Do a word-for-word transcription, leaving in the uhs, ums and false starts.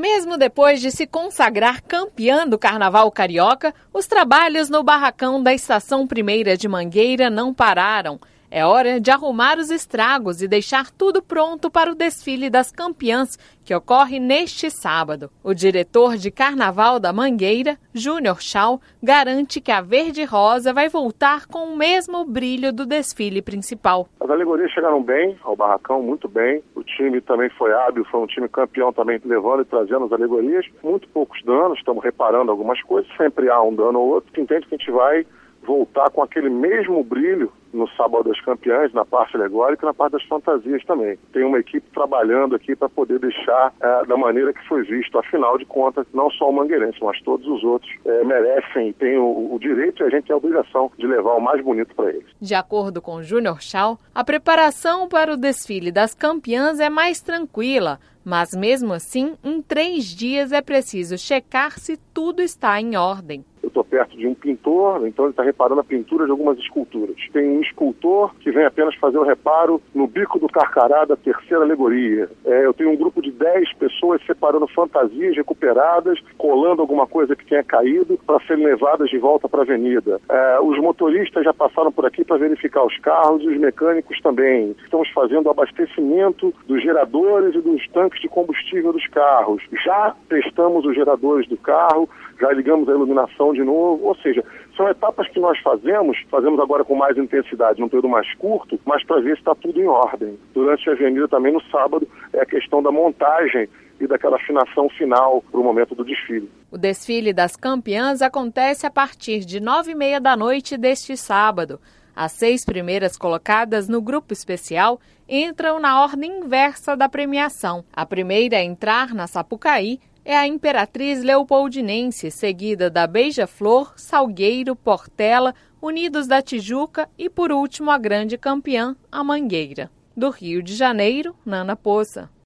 Mesmo depois de se consagrar campeã do Carnaval Carioca, os trabalhos no barracão da Estação Primeira de Mangueira não pararam. É hora de arrumar os estragos e deixar tudo pronto para o desfile das campeãs, que ocorre neste sábado. O diretor de Carnaval da Mangueira, Júnior Shaw, garante que a Verde Rosa vai voltar com o mesmo brilho do desfile principal. As alegorias chegaram bem ao barracão, muito bem. O time também foi hábil, foi um time campeão também, levando e trazendo as alegorias. Muito poucos danos, estamos reparando algumas coisas, sempre há um dano ou outro. Que entende que a gente vai voltar com aquele mesmo brilho no Sábado das Campeãs, na parte alegórica e na parte das fantasias também. Tem uma equipe trabalhando aqui para poder deixar é, da maneira que foi visto. Afinal de contas, não só o mangueirense, mas todos os outros é, merecem e têm o, o direito e a gente tem a obrigação de levar o mais bonito para eles. De acordo com Júnior Shaw, a preparação para o desfile das campeãs é mais tranquila, mas mesmo assim, em três dias é preciso checar se tudo está em ordem. Eu estou perto de um pintor, então ele está reparando a pintura de algumas esculturas. Tem um escultor que vem apenas fazer o reparo no bico do Carcará da terceira alegoria. É, eu tenho um grupo de dez pessoas separando fantasias recuperadas, colando alguma coisa que tenha caído para serem levadas de volta para a avenida. É, os motoristas já passaram por aqui para verificar os carros e os mecânicos também. Estamos fazendo o abastecimento dos geradores e dos tanques de combustível dos carros. Já testamos os geradores do carro, já ligamos a iluminação de novo, ou seja, são etapas que nós fazemos, fazemos agora com mais intensidade, num período mais curto, mas para ver se está tudo em ordem. Durante a avenida também no sábado é a questão da montagem e daquela afinação final para o momento do desfile. O desfile das campeãs acontece a partir de nove e meia da noite deste sábado. As seis primeiras colocadas no grupo especial entram na ordem inversa da premiação. A primeira a entrar na Sapucaí é a Imperatriz Leopoldinense, seguida da Beija-Flor, Salgueiro, Portela, Unidos da Tijuca e, por último, a grande campeã, a Mangueira. Do Rio de Janeiro, Nana Poça.